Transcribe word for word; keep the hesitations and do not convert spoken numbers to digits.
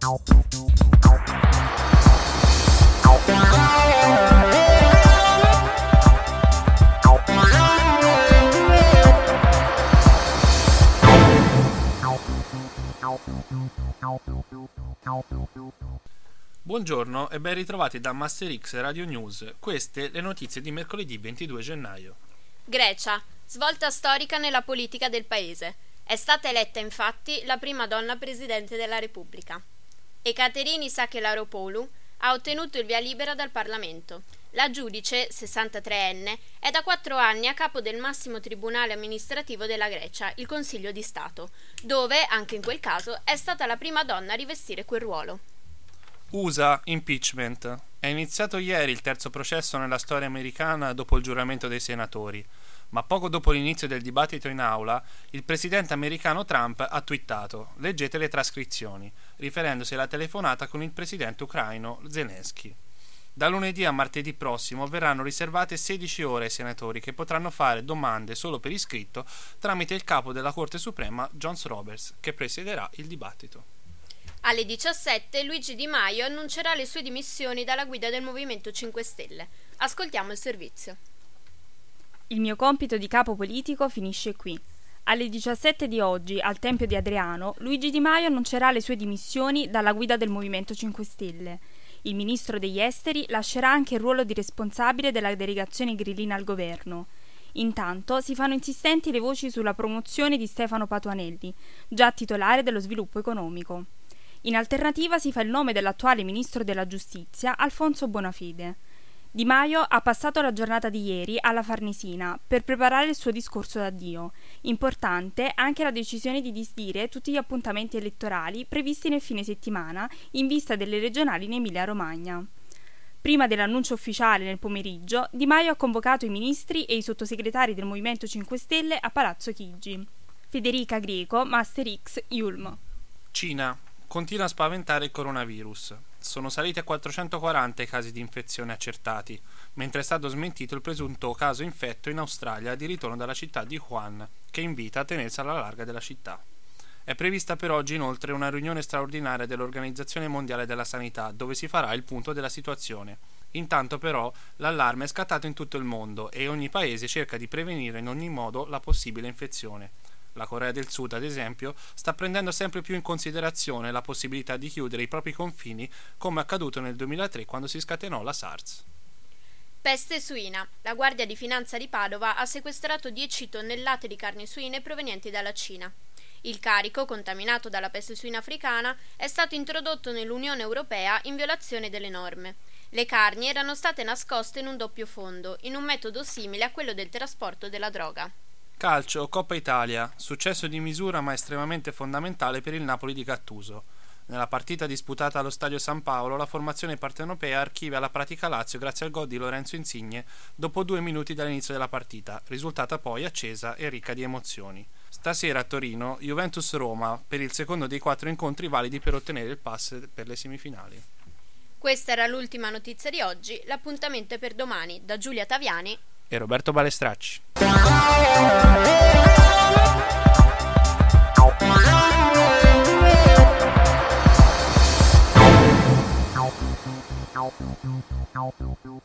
Buongiorno e ben ritrovati da Master X Radio News. Queste le notizie di mercoledì ventidue gennaio. Grecia, svolta storica nella politica del paese. È stata eletta infatti la prima donna presidente della Repubblica. Ekaterini Sakellaropoulou ha ottenuto il via libera dal Parlamento. La giudice, sessantatreenne, è da quattro anni a capo del massimo tribunale amministrativo della Grecia, il Consiglio di Stato, dove, anche in quel caso, è stata la prima donna a rivestire quel ruolo. U S A impeachment. È iniziato ieri il terzo processo nella storia americana dopo il giuramento dei senatori, ma poco dopo l'inizio del dibattito in aula, il presidente americano Trump ha twittato: leggete le trascrizioni, riferendosi alla telefonata con il presidente ucraino Zelensky. Da lunedì a martedì prossimo verranno riservate sedici ore ai senatori che potranno fare domande solo per iscritto tramite il capo della Corte Suprema John Roberts, che presiederà il dibattito. Alle diciassette Luigi Di Maio annuncerà le sue dimissioni dalla guida del Movimento cinque Stelle. Ascoltiamo il servizio. Il mio compito di capo politico finisce qui. Alle diciassette di oggi, al Tempio di Adriano, Luigi Di Maio annuncerà le sue dimissioni dalla guida del Movimento cinque Stelle. Il ministro degli esteri lascerà anche il ruolo di responsabile della delegazione grillina al governo. Intanto si fanno insistenti le voci sulla promozione di Stefano Patuanelli, già titolare dello sviluppo economico. In alternativa si fa il nome dell'attuale ministro della giustizia, Alfonso Bonafede. Di Maio ha passato la giornata di ieri alla Farnesina per preparare il suo discorso d'addio. Importante anche la decisione di disdire tutti gli appuntamenti elettorali previsti nel fine settimana in vista delle regionali in Emilia-Romagna. Prima dell'annuncio ufficiale nel pomeriggio, Di Maio ha convocato i ministri e i sottosegretari del Movimento cinque Stelle a Palazzo Chigi. Federica Greco, Master X, Yulm. Cina. Continua a spaventare il coronavirus. Sono saliti a quattrocentoquaranta i casi di infezione accertati, mentre è stato smentito il presunto caso infetto in Australia di ritorno dalla città di Wuhan, che invita a tenersi alla larga della città. È prevista per oggi inoltre una riunione straordinaria dell'Organizzazione Mondiale della Sanità, dove si farà il punto della situazione. Intanto però l'allarme è scattato in tutto il mondo e ogni paese cerca di prevenire in ogni modo la possibile infezione. La Corea del Sud, ad esempio, sta prendendo sempre più in considerazione la possibilità di chiudere i propri confini, come accaduto nel duemilatré quando si scatenò la SARS. Peste suina. La Guardia di Finanza di Padova ha sequestrato dieci tonnellate di carni suine provenienti dalla Cina. Il carico, contaminato dalla peste suina africana, è stato introdotto nell'Unione Europea in violazione delle norme. Le carni erano state nascoste in un doppio fondo, in un metodo simile a quello del trasporto della droga. Calcio, Coppa Italia, successo di misura ma estremamente fondamentale per il Napoli di Gattuso. Nella partita disputata allo Stadio San Paolo, la formazione partenopea archivia la pratica Lazio grazie al gol di Lorenzo Insigne dopo due minuti dall'inizio della partita, risultata poi accesa e ricca di emozioni. Stasera a Torino, Juventus-Roma per il secondo dei quattro incontri validi per ottenere il pass per le semifinali. Questa era l'ultima notizia di oggi, l'appuntamento è per domani. Da Giulia Taviani e Roberto Balestracci. Ow, ow, ow, ow, ow, ow.